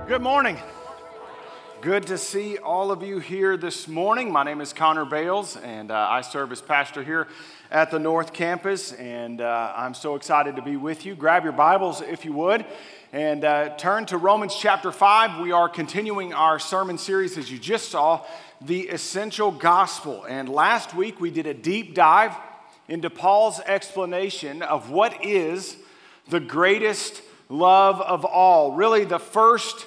Good morning. Good to see all of you here this morning. My name is Connor Bales, and I serve as pastor here at the North Campus, and I'm so excited to be with you. Grab your Bibles, if you would, and turn to Romans chapter 5. We are continuing our sermon series, as you just saw, The Essential Gospel. And last week, we did a deep dive into Paul's explanation of what is the greatest love of all. Really, the first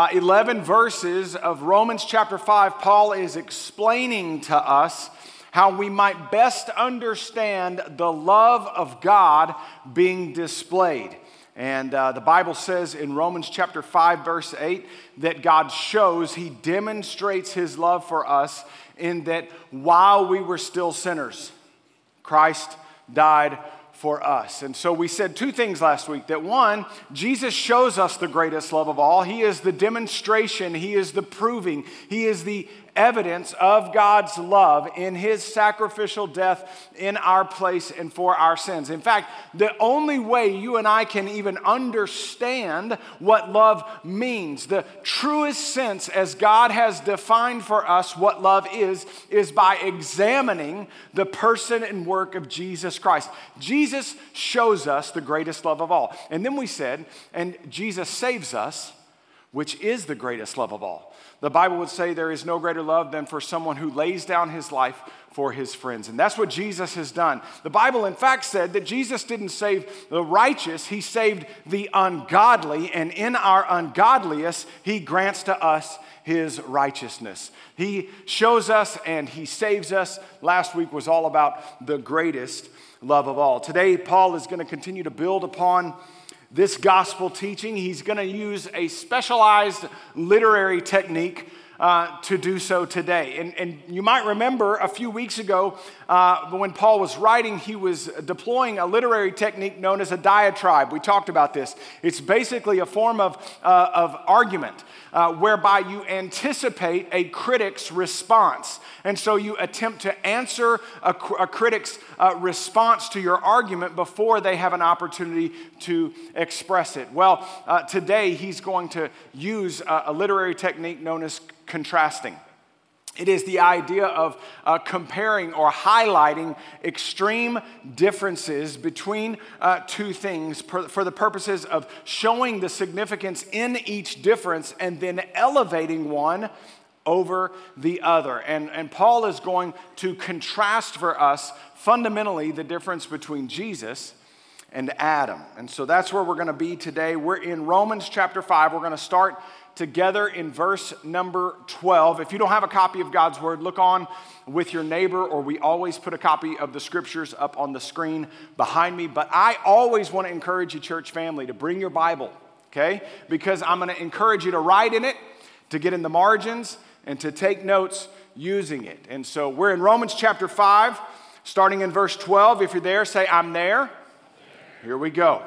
11 verses of Romans chapter 5, Paul is explaining to us how we might best understand the love of God being displayed. And the Bible says in Romans chapter 5, verse 8, that God shows, He demonstrates His love for us in that while we were still sinners, Christ died for us. And so we said two things last week. That one, Jesus shows us the greatest love of all. He is the demonstration. He is the proving. He is the evidence of God's love in His sacrificial death in our place and for our sins. In fact, the only way you and I can even understand what love means, the truest sense as God has defined for us what love is by examining the person and work of Jesus Christ. Jesus shows us the greatest love of all. And then we said, and Jesus saves us, which is the greatest love of all. The Bible would say there is no greater love than for someone who lays down his life for his friends. And that's what Jesus has done. The Bible, in fact, said that Jesus didn't save the righteous, He saved the ungodly. And in our ungodliness, He grants to us His righteousness. He shows us and He saves us. Last week was all about the greatest love of all. Today, Paul is going to continue to build upon this gospel teaching. He's going to use a specialized literary technique to do so today. And you might remember a few weeks ago when Paul was writing, he was deploying a literary technique known as a diatribe. We talked about this. It's basically a form of argument whereby you anticipate a critic's response. And so you attempt to answer a critic's response to your argument before they have an opportunity to express it. Well, today he's going to use a literary technique known as contrasting. It is the idea of comparing or highlighting extreme differences between two things for the purposes of showing the significance in each difference and then elevating one over the other. And Paul is going to contrast for us fundamentally the difference between Jesus and Adam. And so that's where we're going to be today. We're in Romans chapter 5. We're going to start together in verse number 12. If you don't have a copy of God's Word, look on with your neighbor, or we always put a copy of the Scriptures up on the screen behind me. But I always want to encourage you, church family, to bring your Bible, okay? Because I'm going to encourage you to write in it, to get in the margins, and to take notes using it. And so we're in Romans chapter 5, starting in verse 12. If you're there, say, I'm there. Here we go.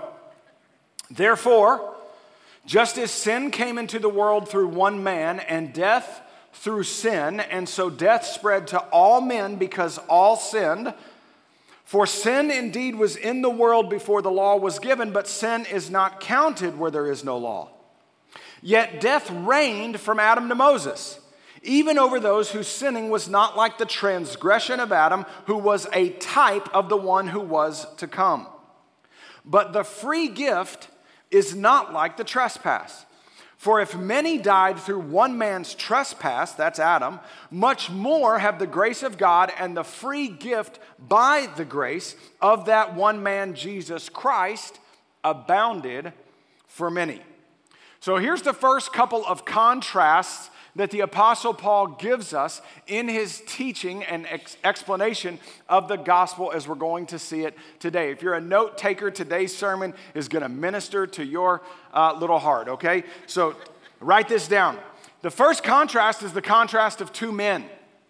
Therefore, just as sin came into the world through one man, and death through sin, and so death spread to all men because all sinned. For sin indeed was in the world before the law was given, but sin is not counted where there is no law. Yet death reigned from Adam to Moses, even over those whose sinning was not like the transgression of Adam, who was a type of the one who was to come. But the free gift is not like the trespass. For if many died through one man's trespass, that's Adam, much more have the grace of God and the free gift by the grace of that one man, Jesus Christ, abounded for many. So here's the first couple of contrasts that the Apostle Paul gives us in his teaching and explanation of the gospel as we're going to see it today. If you're a note taker, today's sermon is going to minister to your little heart, okay? So write this down. The first contrast is the contrast of two men.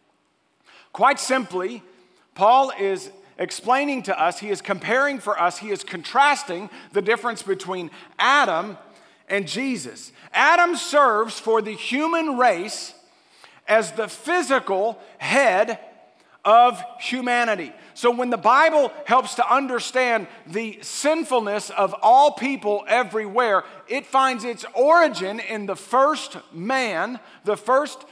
Quite simply, Paul is explaining to us, he is comparing for us, he is contrasting the difference between Adam and Jesus. Adam serves for the human race as the physical head of humanity. So when the Bible helps to understand the sinfulness of all people everywhere, it finds its origin in the first man, the first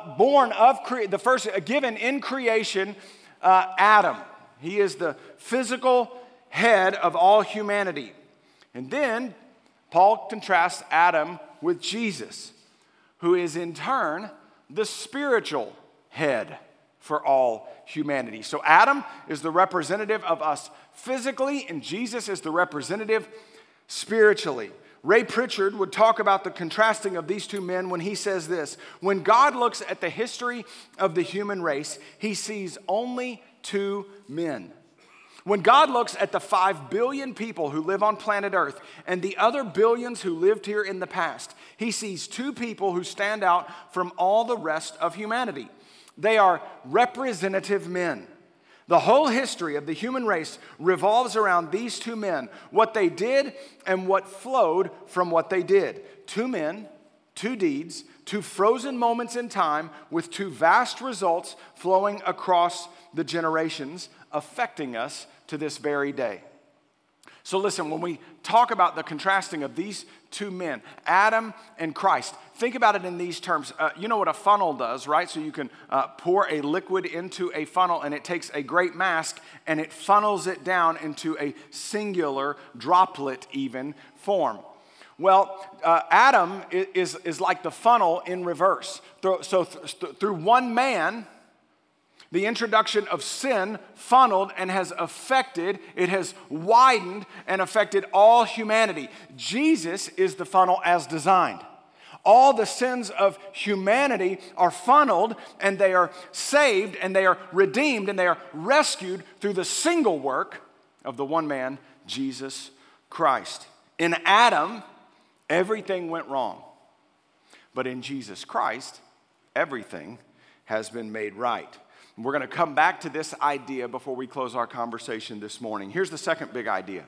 the first given in creation, Adam. He is the physical head of all humanity. And then Paul contrasts Adam with Jesus, who is in turn the spiritual head for all humanity. So Adam is the representative of us physically, and Jesus is the representative spiritually. Ray Pritchard would talk about the contrasting of these two men when he says this: when God looks at the history of the human race, he sees only two men. When God looks at the 5 billion people who live on planet Earth and the other billions who lived here in the past, he sees two people who stand out from all the rest of humanity. They are representative men. The whole history of the human race revolves around these two men, what they did and what flowed from what they did. Two men, two deeds, two frozen moments in time with two vast results flowing across the generations, affecting us to this very day. So listen, when we talk about the contrasting of these two men, Adam and Christ, think about it in these terms. You know what a funnel does, right? So you can pour a liquid into a funnel and it takes a great mass and it funnels it down into a singular droplet even form. Well, Adam is like the funnel in reverse. So through one man, the introduction of sin funneled and has affected, it has widened and affected all humanity. Jesus is the funnel as designed. All the sins of humanity are funneled and they are saved and they are redeemed and they are rescued through the single work of the one man, Jesus Christ. In Adam, everything went wrong. But in Jesus Christ, everything has been made right. We're going to come back to this idea before we close our conversation this morning. Here's the second big idea.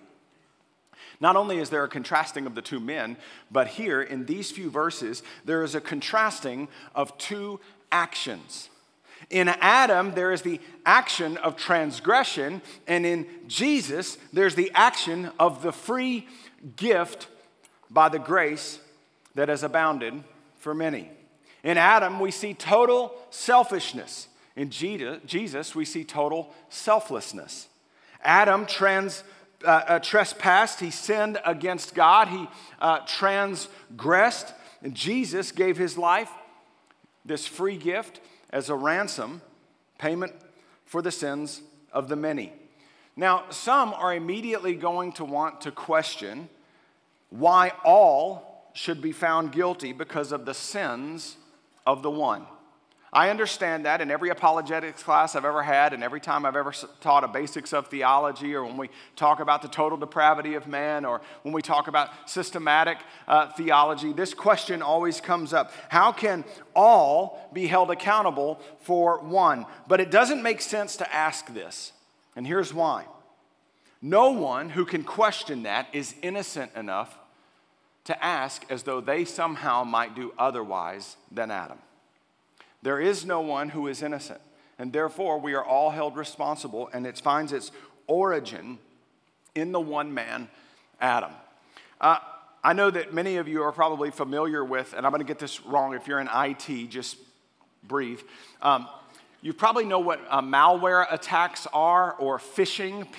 Not only is there a contrasting of the two men, but here in these few verses, there is a contrasting of two actions. In Adam, there is the action of transgression, and in Jesus, there's the action of the free gift by the grace that has abounded for many. In Adam, we see total selfishness. In Jesus, we see total selflessness. Adam trespassed. He sinned against God. He transgressed. And Jesus gave his life, this free gift, as a ransom payment for the sins of the many. Now, some are immediately going to want to question why all should be found guilty because of the sins of the one. I understand that in every apologetics class I've ever had and every time I've ever taught a basics of theology, or when we talk about the total depravity of man, or when we talk about systematic theology, this question always comes up. How can all be held accountable for one? But it doesn't make sense to ask this, and here's why. No one who can question that is innocent enough to ask as though they somehow might do otherwise than Adam. There is no one who is innocent, and therefore we are all held responsible, and it finds its origin in the one man, Adam. I know that many of you are probably familiar with, and I'm going to get this wrong, if you're in IT, just breathe. You probably know what malware attacks are, or phishing,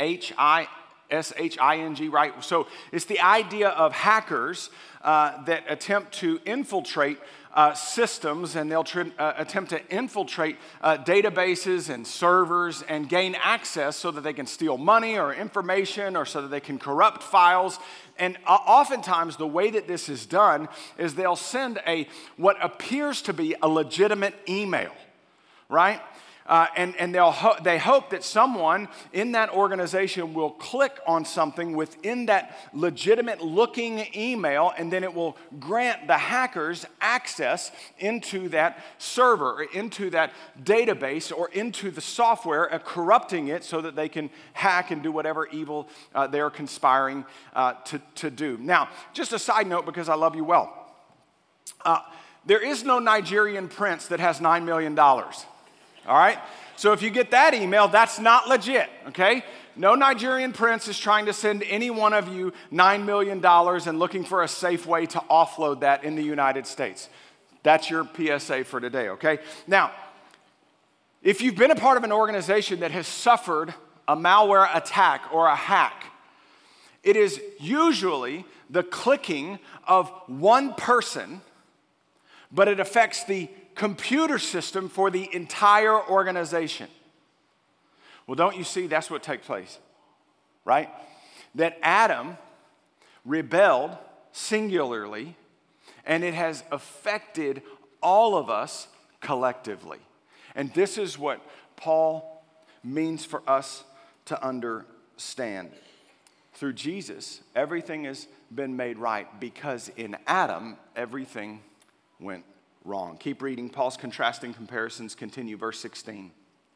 P-H-I-S-H-I-N-G, right? So it's the idea of hackers that attempt to infiltrate systems, and they'll attempt to infiltrate databases and servers and gain access so that they can steal money or information, or so that they can corrupt files. And oftentimes the way that this is done is they'll send what appears to be a legitimate email, right? And they hope that someone in that organization will click on something within that legitimate looking email, and then it will grant the hackers access into that server, or into that database, or into the software, corrupting it so that they can hack and do whatever evil they're conspiring to do. Now, just a side note, because I love you well. There is no Nigerian prince that has $9 million. All right? So if you get that email, that's not legit, okay? No Nigerian prince is trying to send any one of you $9 million and looking for a safe way to offload that in the United States. That's your PSA for today, okay? Now, if you've been a part of an organization that has suffered a malware attack or a hack, it is usually the clicking of one person, but it affects the computer system for the entire organization. Well, don't you see that's what takes place, right? That Adam rebelled singularly, and it has affected all of us collectively. And this is what Paul means for us to understand. Through Jesus, everything has been made right because in Adam, everything went wrong. Keep reading. Paul's contrasting comparisons continue. Verse 16.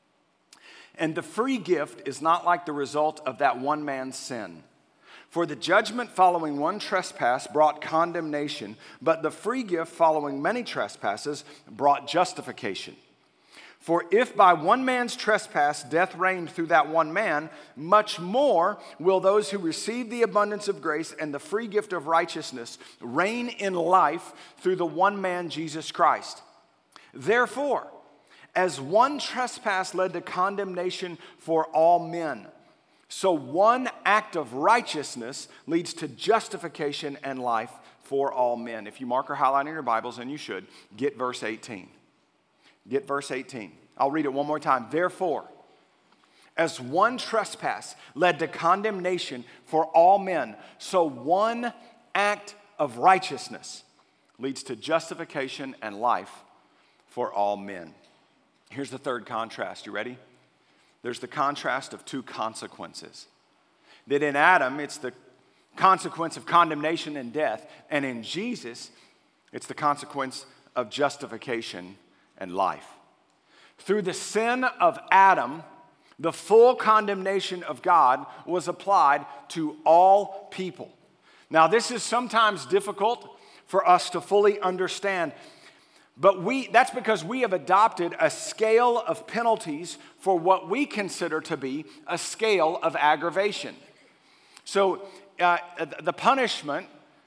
And the free gift is not like the result of that one man's sin. For the judgment following one trespass brought condemnation, but the free gift following many trespasses brought justification. For if by one man's trespass death reigned through that one man, much more will those who receive the abundance of grace and the free gift of righteousness reign in life through the one man, Jesus Christ. Therefore, as one trespass led to condemnation for all men, so one act of righteousness leads to justification and life for all men. If you mark or highlight in your Bibles, and you should, get verse 18. Get verse 18. I'll read it one more time. Therefore, as one trespass led to condemnation for all men, so one act of righteousness leads to justification and life for all men. Here's the third contrast. You ready? There's the contrast of two consequences. That in Adam, it's the consequence of condemnation and death, and in Jesus, it's the consequence of justification and life. Through the sin of Adam, the full condemnation of God was applied to all people. Now, this is sometimes difficult for us to fully understand, but that's because we have adopted a scale of penalties for what we consider to be a scale of aggravation. So the punishment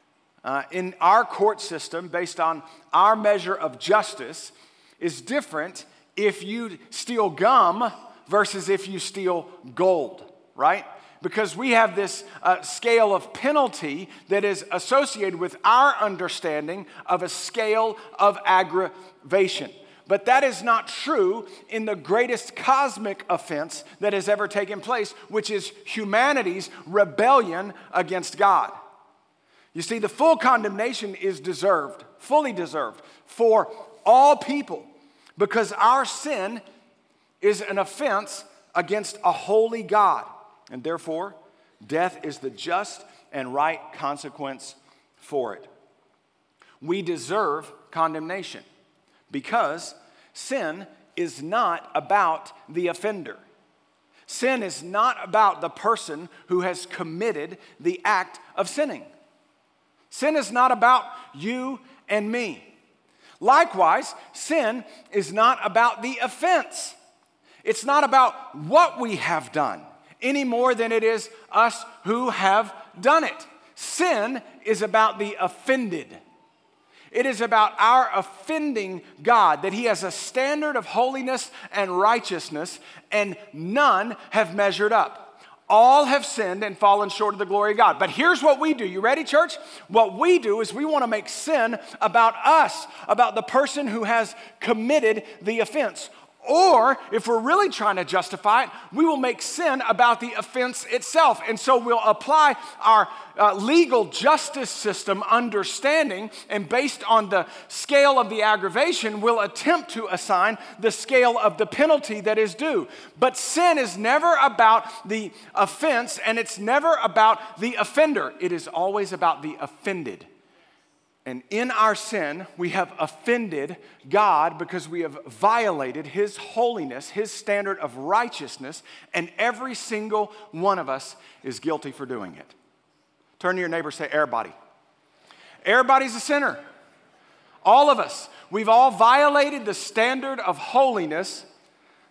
in our court system, based on our measure of justice, is different if you steal gum versus if you steal gold, right? Because we have this scale of penalty that is associated with our understanding of a scale of aggravation. But that is not true in the greatest cosmic offense that has ever taken place, which is humanity's rebellion against God. You see, the full condemnation is deserved, fully deserved, for all people, because our sin is an offense against a holy God. And therefore, death is the just and right consequence for it. We deserve condemnation because sin is not about the offender. Sin is not about the person who has committed the act of sinning. Sin is not about you and me. Likewise, sin is not about the offense. It's not about what we have done any more than it is us who have done it. Sin is about the offended. It is about our offending God, that He has a standard of holiness and righteousness, and none have measured up. All have sinned and fallen short of the glory of God. But here's what we do. You ready, church? What we do is we want to make sin about us, about the person who has committed the offense. Or, if we're really trying to justify it, we will make sin about the offense itself. And so we'll apply our legal justice system understanding, and based on the scale of the aggravation, we'll attempt to assign the scale of the penalty that is due. But sin is never about the offense, and it's never about the offender. It is always about the offended. And in our sin, we have offended God because we have violated His holiness, His standard of righteousness, and every single one of us is guilty for doing it. Turn to your neighbor and say, everybody. Everybody's a sinner. All of us. We've all violated the standard of holiness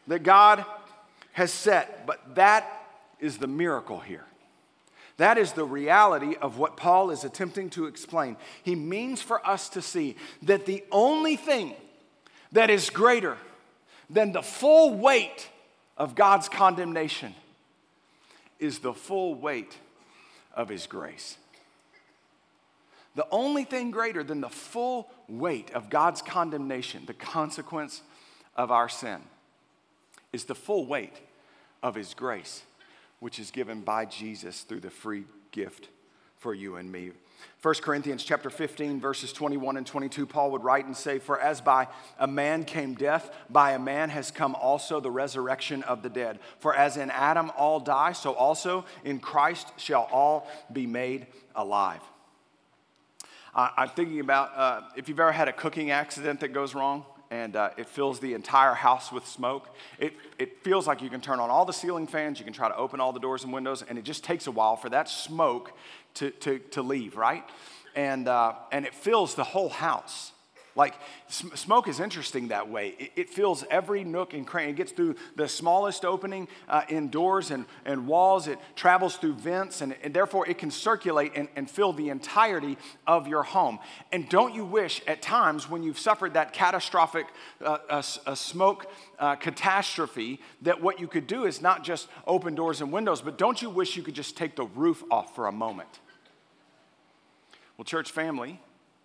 that God has set, but that is the miracle here. That is the reality of what Paul is attempting to explain. He means for us to see that the only thing that is greater than the full weight of God's condemnation is the full weight of his grace. The only thing greater than the full weight of God's condemnation, the consequence of our sin, is the full weight of his grace, which is given by Jesus through the free gift for you and me. 1 Corinthians chapter 15, verses 21 and 22, Paul would write and say, "For as by a man came death, by a man has come also the resurrection of the dead. For as in Adam all die, so also in Christ shall all be made alive." I'm thinking about if you've ever had a cooking accident that goes wrong and it fills the entire house with smoke. It feels like you can turn on all the ceiling fans, you can try to open all the doors and windows, and it just takes a while for that smoke to leave, right? And it fills the whole house. Like, smoke is interesting that way. It fills every nook and cranny. It gets through the smallest opening in doors and walls. It travels through vents, and therefore it can circulate and fill the entirety of your home. And don't you wish at times when you've suffered that catastrophic smoke catastrophe that what you could do is not just open doors and windows, but don't you wish you could just take the roof off for a moment? Well, church family,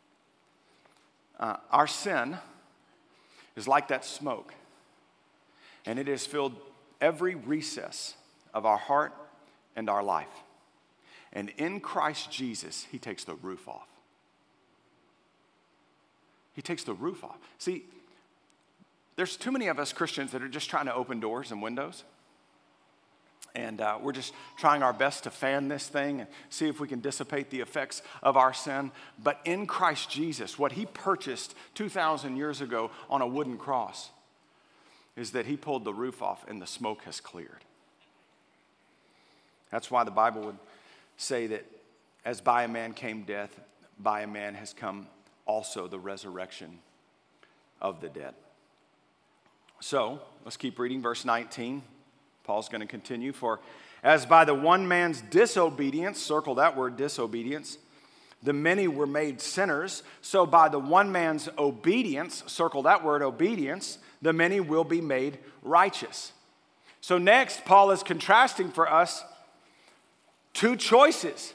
our sin is like that smoke, and it has filled every recess of our heart and our life. And in Christ Jesus, he takes the roof off. He takes the roof off. See, there's too many of us Christians that are just trying to open doors and windows. And we're just trying our best to fan this thing and see if we can dissipate the effects of our sin. But in Christ Jesus, what he purchased 2,000 years ago on a wooden cross is that he pulled the roof off and the smoke has cleared. That's why the Bible would say that as by a man came death, by a man has come also the resurrection of the dead. So let's keep reading verse 19. Paul's going to continue. For as by the one man's disobedience, circle that word, disobedience, the many were made sinners, so by the one man's obedience, circle that word, obedience, the many will be made righteous. So next, Paul is contrasting for us two choices.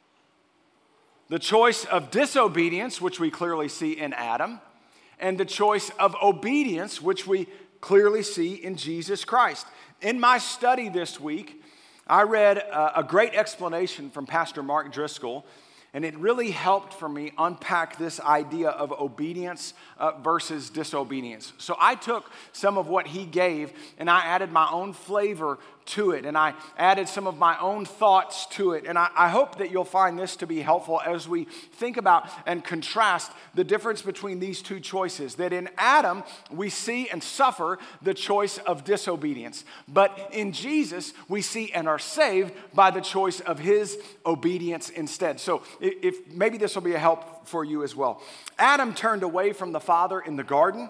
The choice of disobedience, which we clearly see in Adam, and the choice of obedience, which we clearly see in Jesus Christ. In my study this week, I read a great explanation from Pastor Mark Driscoll, and it really helped for me unpack this idea of obedience versus disobedience. So I took some of what he gave and I added my own flavor to it, and I added some of my own thoughts to it. And I hope that you'll find this to be helpful as we think about and contrast the difference between these two choices. That in Adam, we see and suffer the choice of disobedience. But in Jesus, we see and are saved by the choice of his obedience instead. So if maybe this will be a help for you as well. Adam turned away from the Father in the garden,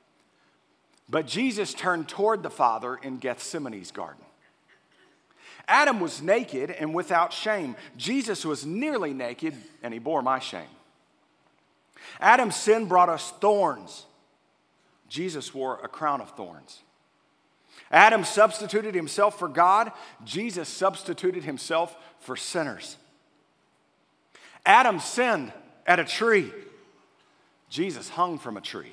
but Jesus turned toward the Father in Gethsemane's garden. Adam was naked and without shame. Jesus was nearly naked, and he bore my shame. Adam's sin brought us thorns. Jesus wore a crown of thorns. Adam substituted himself for God. Jesus substituted himself for sinners. Adam sinned at a tree. Jesus hung from a tree.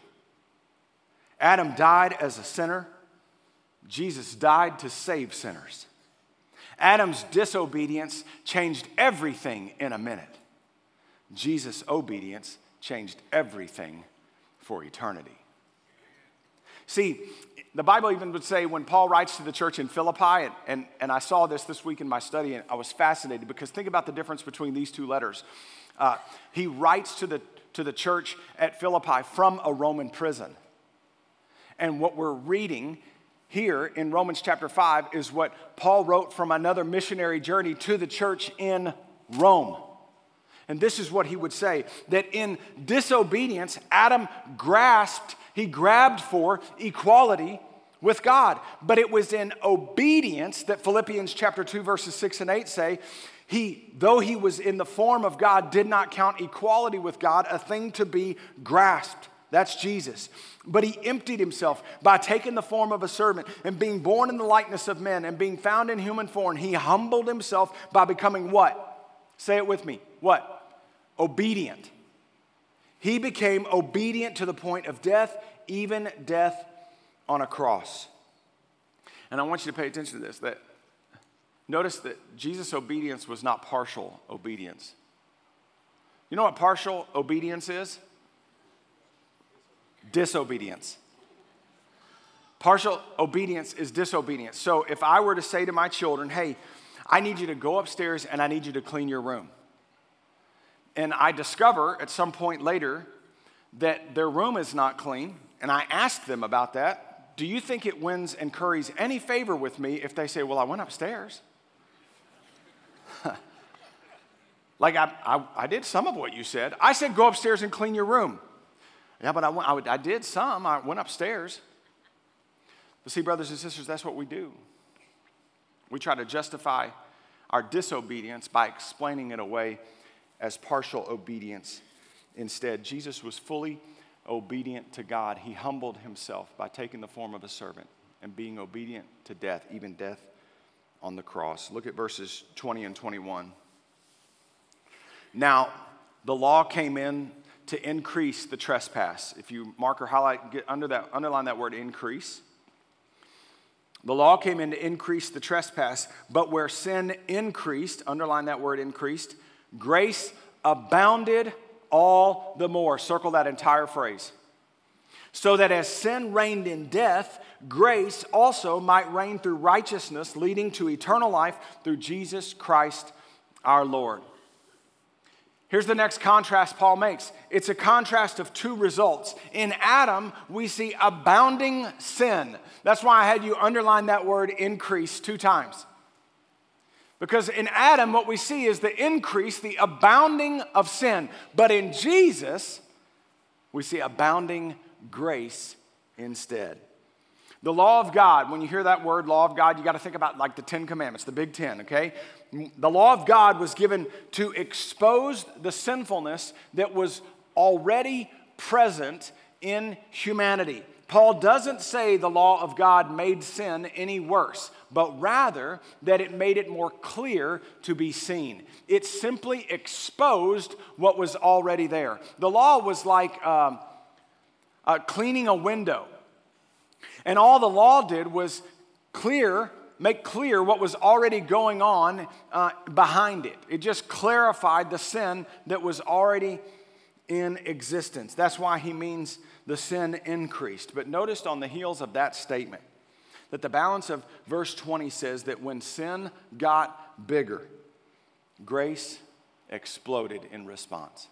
Adam died as a sinner. Jesus died to save sinners. Adam's disobedience changed everything in a minute. Jesus' obedience changed everything for eternity. See, the Bible even would say when Paul writes to the church in Philippi, and I saw this week in my study, and I was fascinated because think about the difference between these two letters. He writes to the church at Philippi from a Roman prison. And what we're reading here in Romans chapter 5 is what Paul wrote from another missionary journey to the church in Rome. And this is what he would say, that in disobedience, Adam grabbed for equality with God. But it was in obedience that Philippians chapter 2, verses 6 and 8 say, though he was in the form of God, did not count equality with God a thing to be grasped. That's Jesus. But he emptied himself by taking the form of a servant and being born in the likeness of men and being found in human form. He humbled himself by becoming what? Say it with me. What? Obedient. He became obedient to the point of death, even death on a cross. And I want you to pay attention to this, that notice that Jesus' obedience was not partial obedience. You know what partial obedience is? Disobedience. Partial obedience is disobedience. So if I were to say to my children, hey, I need you to go upstairs and I need you to clean your room. And I discover at some point later that their room is not clean, and I ask them about that, do you think it wins and curries any favor with me if they say, well, I went upstairs? Like I did some of what you said. I said go upstairs and clean your room. Yeah, but I did some. I went upstairs. But see, brothers and sisters, that's what we do. We try to justify our disobedience by explaining it away as partial obedience. Instead, Jesus was fully obedient to God. He humbled himself by taking the form of a servant and being obedient to death, even death on the cross. Look at verses 20 and 21. Now, the law came in to increase the trespass. If you mark or highlight, underline that word increase. The law came in to increase the trespass, but where sin increased, underline that word increased, grace abounded all the more. Circle that entire phrase. So that as sin reigned in death, grace also might reign through righteousness, leading to eternal life through Jesus Christ our Lord. Here's the next contrast Paul makes. It's a contrast of two results. In Adam, we see abounding sin. That's why I had you underline that word increase 2 times. Because in Adam, what we see is the increase, the abounding of sin. But in Jesus, we see abounding grace instead. The law of God, when you hear that word, law of God, you got to think about like the 10 Commandments, the Big 10, okay? The law of God was given to expose the sinfulness that was already present in humanity. Paul doesn't say the law of God made sin any worse, but rather that it made it more clear to be seen. It simply exposed what was already there. The law was like cleaning a window. And all the law did was make clear what was already going on behind it. It just clarified the sin that was already in existence. That's why he means the sin increased. But notice on the heels of that statement that the balance of verse 20 says that when sin got bigger, grace exploded in response.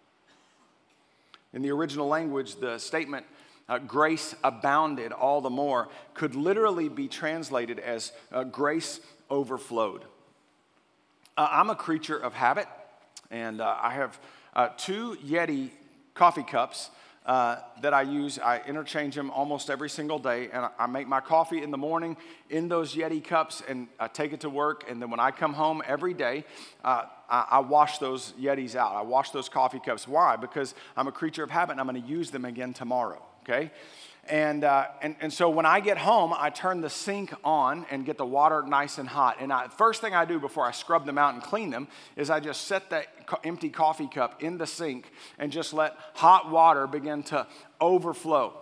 In the original language, the statement, grace abounded all the more, could literally be translated as grace overflowed. I'm a creature of habit, and I have 2 Yeti coffee cups that I use. I interchange them almost every single day, and I make my coffee in the morning in those Yeti cups, and I take it to work, and then when I come home every day, I wash those Yetis out. I wash those coffee cups. Why? Because I'm a creature of habit, and I'm going to use them again tomorrow. Okay, and so when I get home, I turn the sink on and get the water nice and hot. And first thing I do before I scrub them out and clean them is I just set that empty coffee cup in the sink and just let hot water begin to overflow.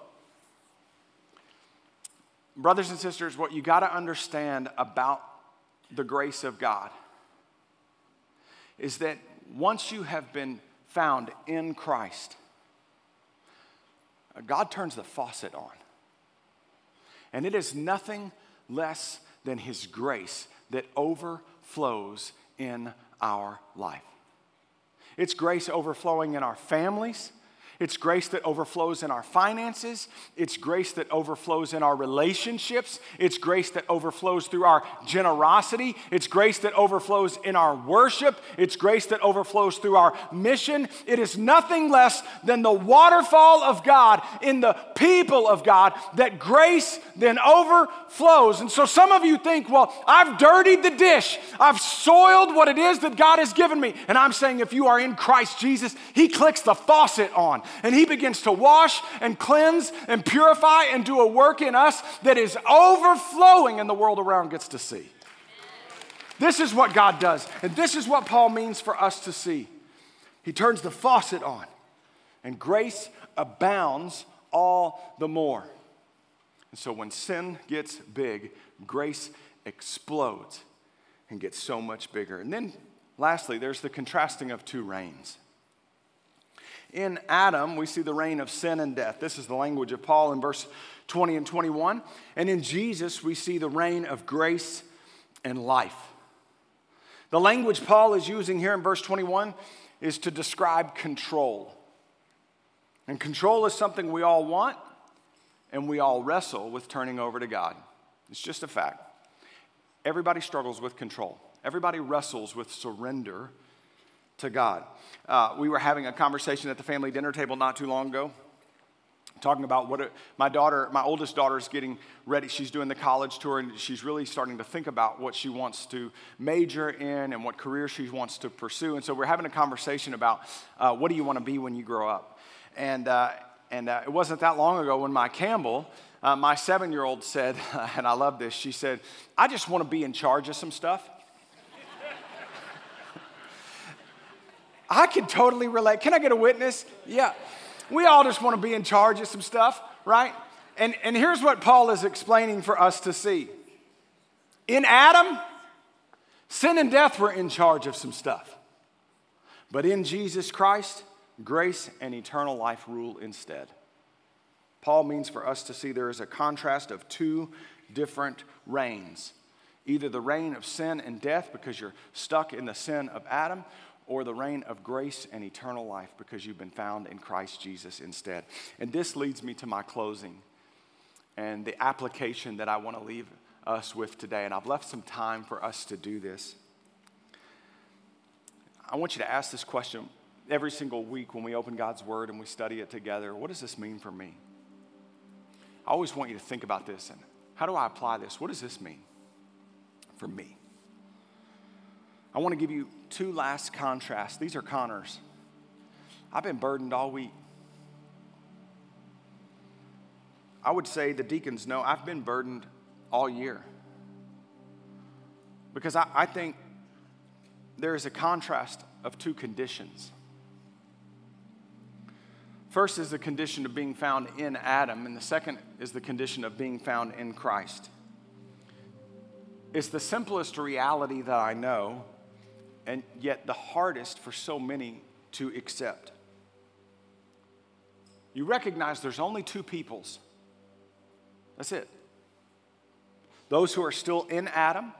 Brothers and sisters, what you got to understand about the grace of God is that once you have been found in Christ, God turns the faucet on. And it is nothing less than His grace that overflows in our life. It's grace overflowing in our families. It's grace that overflows in our finances. It's grace that overflows in our relationships. It's grace that overflows through our generosity. It's grace that overflows in our worship. It's grace that overflows through our mission. It is nothing less than the waterfall of God in the people of God that grace then overflows. And so some of you think, well, I've dirtied the dish. I've soiled what it is that God has given me. And I'm saying if you are in Christ Jesus, He clicks the faucet on and He begins to wash and cleanse and purify and do a work in us that is overflowing and the world around gets to see. This is what God does. And this is what Paul means for us to see. He turns the faucet on and grace abounds all the more. And so when sin gets big, grace explodes and gets so much bigger. And then lastly, there's the contrasting of two reigns. In Adam, we see the reign of sin and death. This is the language of Paul in verse 20 and 21. And in Jesus, we see the reign of grace and life. The language Paul is using here in verse 21 is to describe control. And control is something we all want and we all wrestle with turning over to God. It's just a fact. Everybody struggles with control. Everybody wrestles with surrender to God. We were having a conversation at the family dinner table not too long ago, talking about my oldest daughter is getting ready. She's doing the college tour, and she's really starting to think about what she wants to major in and what career she wants to pursue. And so we're having a conversation about what do you want to be when you grow up? And it wasn't that long ago when my Campbell, my 7-year-old said, and I love this, she said, I just want to be in charge of some stuff. I can totally relate. Can I get a witness? Yeah. We all just want to be in charge of some stuff, right? And here's what Paul is explaining for us to see. In Adam, sin and death were in charge of some stuff. But in Jesus Christ, grace and eternal life rule instead. Paul means for us to see there is a contrast of two different reigns. Either the reign of sin and death because you're stuck in the sin of Adam, or the reign of grace and eternal life because you've been found in Christ Jesus instead. And this leads me to my closing and the application that I want to leave us with today. And I've left some time for us to do this. I want you to ask this question every single week when we open God's Word and we study it together. What does this mean for me? I always want you to think about this. And how do I apply this? What does this mean for me? I want to give you two last contrasts. These are Connor's. I've been burdened all week. I would say the deacons know I've been burdened all year. Because I think there is a contrast of two conditions. First is the condition of being found in Adam, and the second is the condition of being found in Christ. It's the simplest reality that I know, and yet the hardest for so many to accept. You recognize there's only two peoples. That's it. Those who are still in Adam,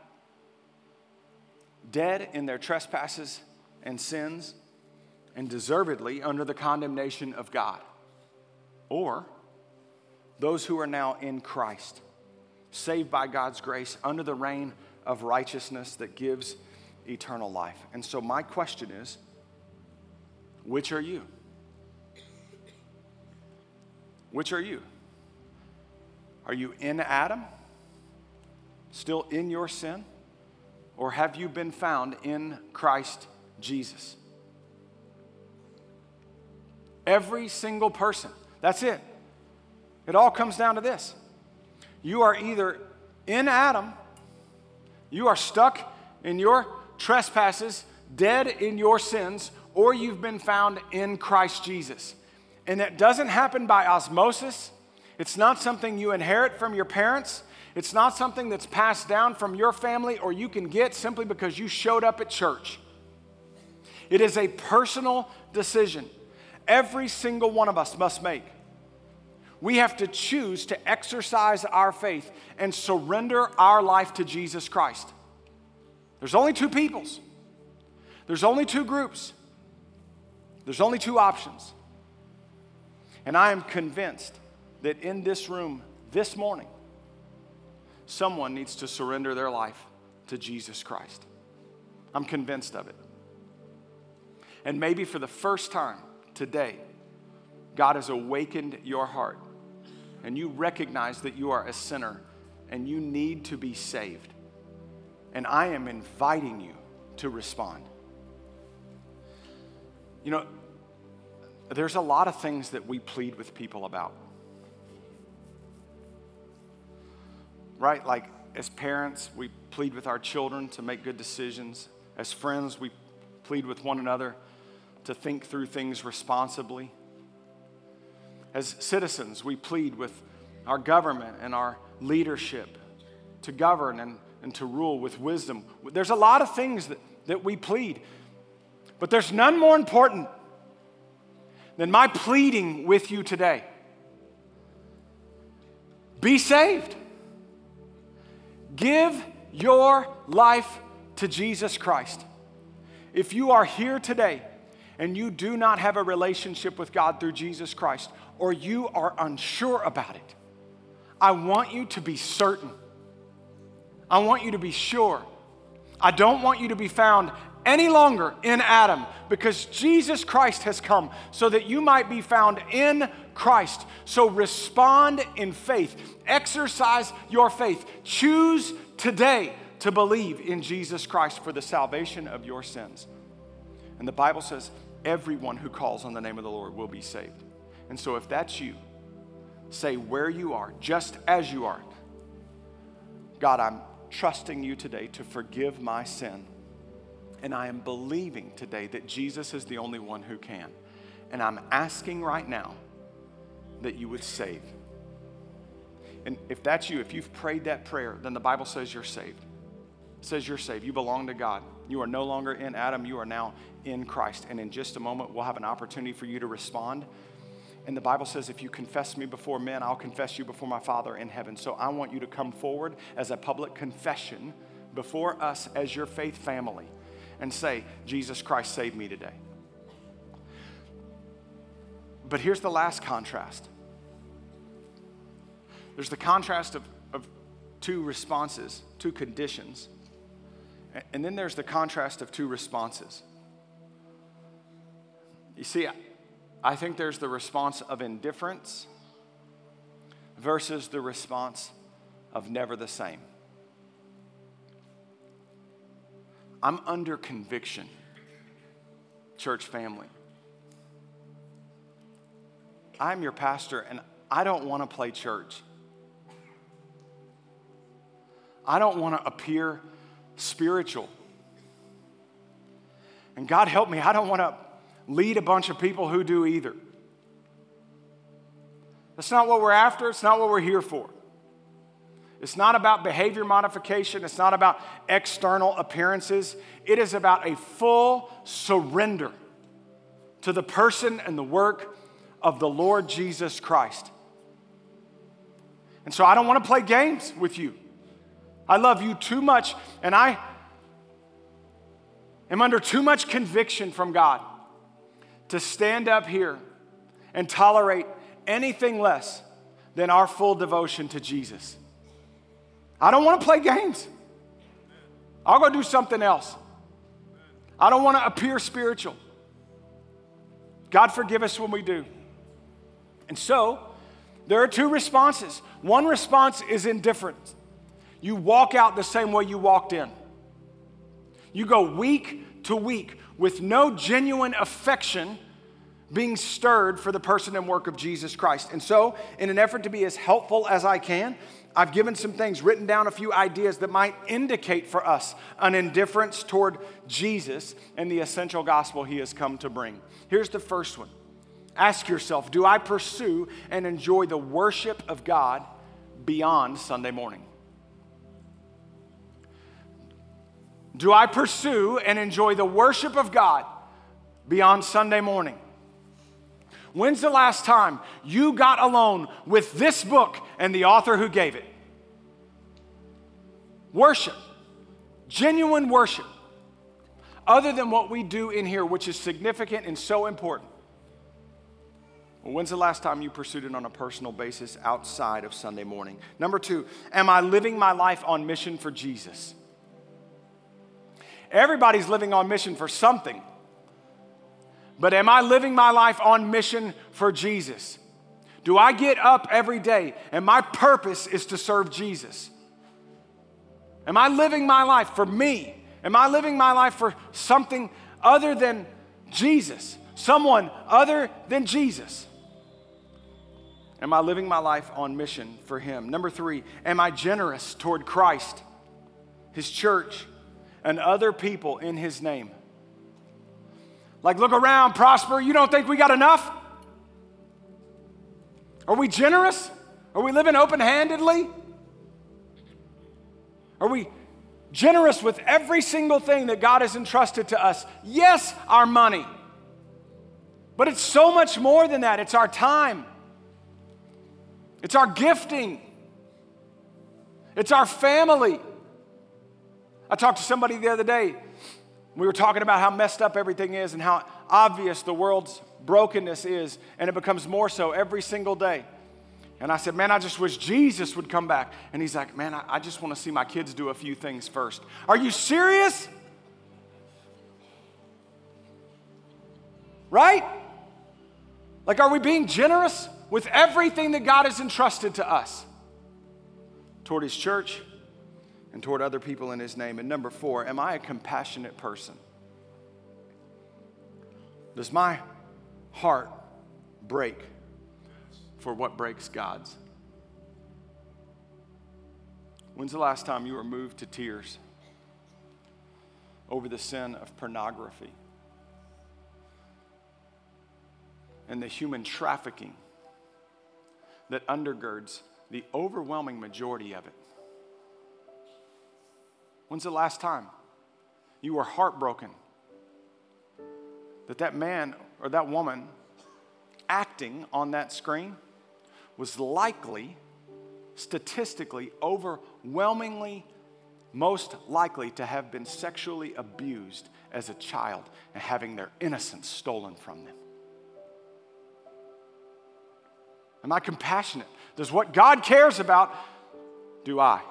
dead in their trespasses and sins, and deservedly under the condemnation of God. Or those who are now in Christ, saved by God's grace under the reign of righteousness that gives eternal life. And so my question is, which are you? Which are you? Are you in Adam, still in your sin? Or have you been found in Christ Jesus? Every single person. That's it. It all comes down to this. You are either in Adam, you are stuck in your trespasses, dead in your sins, or you've been found in Christ Jesus. And that doesn't happen by osmosis. It's not something you inherit from your parents. It's not something that's passed down from your family or you can get simply because you showed up at church. It is a personal decision every single one of us must make. We have to choose to exercise our faith and surrender our life to Jesus Christ. There's only two peoples. There's only two groups. There's only two options. And I am convinced that in this room this morning, someone needs to surrender their life to Jesus Christ. I'm convinced of it. And maybe for the first time today, God has awakened your heart and you recognize that you are a sinner and you need to be saved. And I am inviting you to respond. You know, there's a lot of things that we plead with people about. Right? Like as parents, we plead with our children to make good decisions. As friends, we plead with one another to think through things responsibly. As citizens, we plead with our government and our leadership to govern and to rule with wisdom. There's a lot of things that we plead, but there's none more important than my pleading with you today. Be saved. Give your life to Jesus Christ. If you are here today and you do not have a relationship with God through Jesus Christ, or you are unsure about it, I want you to be certain. I want you to be sure. I don't want you to be found any longer in Adam, because Jesus Christ has come so that you might be found in Christ. So respond in faith. Exercise your faith. Choose today to believe in Jesus Christ for the salvation of your sins. And the Bible says everyone who calls on the name of the Lord will be saved. And so if that's you, say where you are, just as you are. God, I'm trusting you today to forgive my sin. And I am believing today that Jesus is the only one who can. And I'm asking right now that you would save. And if that's you, if you've prayed that prayer, then the Bible says you're saved. It says you're saved. You belong to God. You are no longer in Adam. You are now in Christ. And in just a moment, we'll have an opportunity for you to respond. And the Bible says, if you confess me before men, I'll confess you before my Father in heaven. So I want you to come forward as a public confession before us as your faith family and say, Jesus Christ, save me today. But here's the last contrast. There's the contrast of two responses, two conditions. And then there's the contrast of two responses. You see, I think there's the response of indifference versus the response of never the same. I'm under conviction, church family. I'm your pastor, and I don't want to play church. I don't want to appear spiritual. And God help me, I don't want to lead a bunch of people who do either. That's not what we're after. It's not what we're here for. It's not about behavior modification. It's not about external appearances. It is about a full surrender to the person and the work of the Lord Jesus Christ. And so I don't want to play games with you. I love you too much, and I am under too much conviction from God to stand up here and tolerate anything less than our full devotion to Jesus. I don't want to play games. I'll go do something else. I don't want to appear spiritual. God forgive us when we do. And so, there are two responses. One response is indifference. You walk out the same way you walked in. You go week to week with no genuine affection being stirred for the person and work of Jesus Christ. And so, in an effort to be as helpful as I can, I've given some things, written down a few ideas that might indicate for us an indifference toward Jesus and the essential gospel he has come to bring. Here's the first one. Ask yourself, do I pursue and enjoy the worship of God beyond Sunday morning? Do I pursue and enjoy the worship of God beyond Sunday morning? When's the last time you got alone with this book and the author who gave it? Worship. Genuine worship. Other than what we do in here, which is significant and so important. Well, when's the last time you pursued it on a personal basis outside of Sunday morning? Number 2, am I living my life on mission for Jesus? Everybody's living on mission for something. But am I living my life on mission for Jesus? Do I get up every day and my purpose is to serve Jesus? Am I living my life for me? Am I living my life for something other than Jesus? Someone other than Jesus? Am I living my life on mission for Him? Number 3, am I generous toward Christ, His church, and other people in His name? Like, look around, Prosper, you don't think we got enough? Are we generous? Are we living open-handedly? Are we generous with every single thing that God has entrusted to us? Yes, our money. But it's so much more than that. It's our time. It's our gifting. It's our family. I talked to somebody the other day. We were talking about how messed up everything is and how obvious the world's brokenness is, and it becomes more so every single day. And I said, man, I just wish Jesus would come back. And he's like, man, I just want to see my kids do a few things first. Are you serious? Right? Like, are we being generous with everything that God has entrusted to us toward His church and toward other people in His name? And number 4, am I a compassionate person? Does my heart break for what breaks God's? When's the last time you were moved to tears over the sin of pornography and the human trafficking that undergirds the overwhelming majority of it? When's the last time you were heartbroken that that man or that woman acting on that screen was likely, statistically, overwhelmingly most likely to have been sexually abused as a child and having their innocence stolen from them? Am I compassionate? Does what God cares about, do I?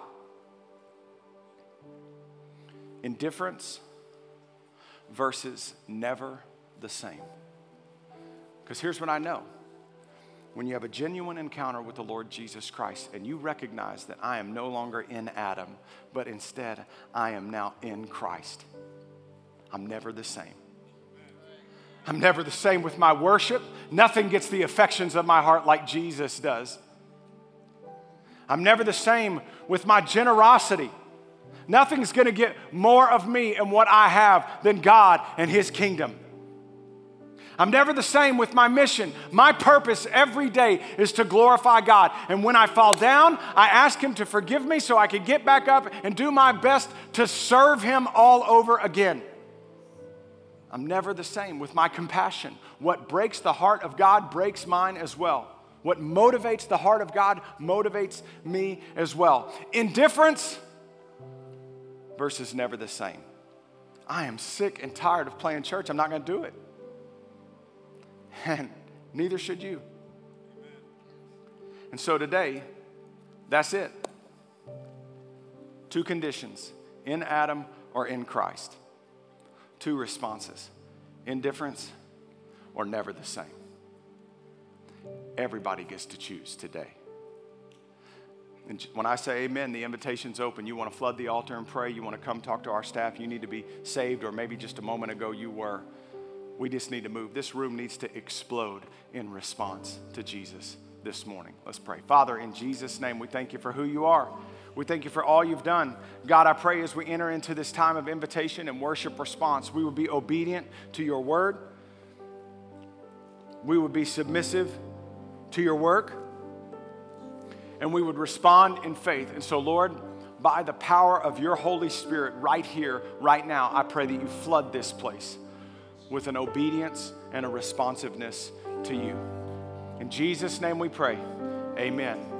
Indifference versus never the same. Because here's what I know. When you have a genuine encounter with the Lord Jesus Christ and you recognize that I am no longer in Adam, but instead I am now in Christ, I'm never the same. I'm never the same with my worship. Nothing gets the affections of my heart like Jesus does. I'm never the same with my generosity. Nothing's going to get more of me and what I have than God and His kingdom. I'm never the same with my mission. My purpose every day is to glorify God. And when I fall down, I ask Him to forgive me so I can get back up and do my best to serve Him all over again. I'm never the same with my compassion. What breaks the heart of God breaks mine as well. What motivates the heart of God motivates me as well. Indifference versus never the same. I am sick and tired of playing church. I'm not going to do it. And neither should you. And so today, that's it. 2 conditions, in Adam or in Christ. 2 responses, indifference or never the same. Everybody gets to choose today. And when I say amen, the invitation's open. You want to flood the altar and pray. You want to come talk to our staff. You need to be saved, or maybe just a moment ago you were. We just need to move. This room needs to explode in response to Jesus this morning. Let's pray. Father, in Jesus' name, we thank you for who you are. We thank you for all you've done. God, I pray as we enter into this time of invitation and worship response, we will be obedient to your word. We would be submissive to your work. And we would respond in faith. And so, Lord, by the power of your Holy Spirit right here, right now, I pray that you flood this place with an obedience and a responsiveness to you. In Jesus' name we pray. Amen.